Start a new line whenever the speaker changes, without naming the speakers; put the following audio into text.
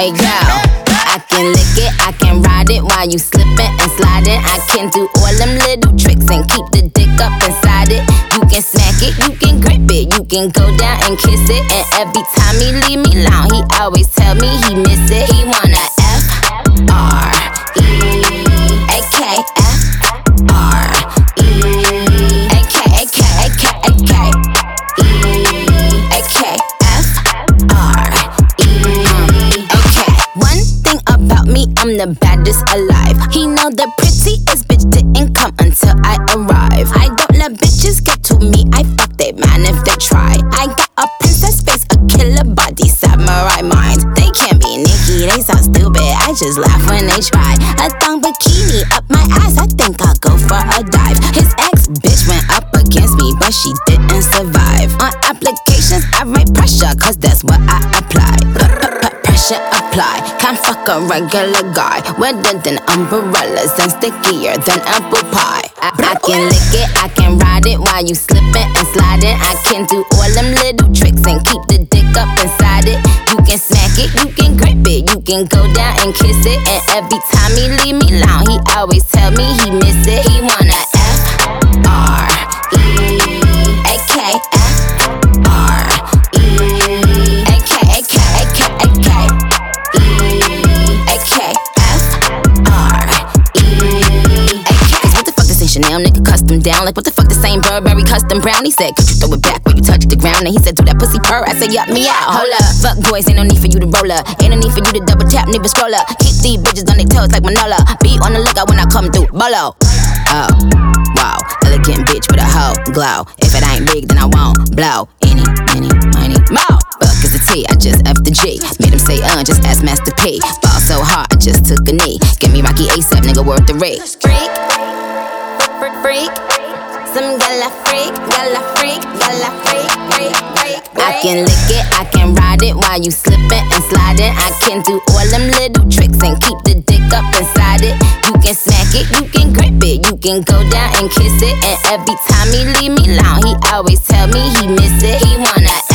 Hey girl, I can lick it, I can ride it while you slipping and sliding. I can do all them little tricks and keep the dick up inside it. You can smack it, you can grip it, you can go down and kiss it. And every time he leave me alone, he always tell me he miss it. He wanna I'm the baddest alive. He know the prettiest bitch didn't come until I arrive. I don't let bitches get to me, I fuck they man if they try. I got a princess face, a killer body, samurai mind. They can't be Nicki, they so stupid, I just laugh when they try. A thong bikini up my ass, I think I'll go for a dive. His ex bitch went up against me, but she didn't survive. On applications I write pressure, cause that's what I apply. Pressure apply, can't fuck a regular guy. Wetter than umbrellas and stickier than apple pie. I can lick it, I can ride it while you slipping and sliding. I can do all them little tricks and keep the dick up inside it. You can smack it, you can grip it, you can go down and kiss it. And every time he leave me alone, he always tell me he miss it. He wanna Chanel, nigga custom down. Like what the fuck, the same Burberry custom brown. He said, could you throw it back when you touch the ground? And he said, do that pussy purr. I said, yup, me out. Hold up, fuck boys, ain't no need for you to roll up. Ain't no need for you to double tap, nigga scroll up. Keep these bitches on their toes like Manola. Be on the lookout when I come through, bolo. Oh, wow, elegant bitch with a hoe glow. If it ain't big, then I won't blow. Any, money, more. Fuck is the T, I just F the G. Made him say, just ask Master P. Ball so hard, I just took a knee. Give me Rocky ASAP, nigga, worth the rate. Freak, some gala freak, gala freak, gala freak, freak, freak. I can lick it, I can ride it while you slipping and sliding. I can do all them little tricks and keep the dick up inside it. You can smack it, you can grip it, you can go down and kiss it. And every time he leave me alone, he always tell me he miss it. He wanna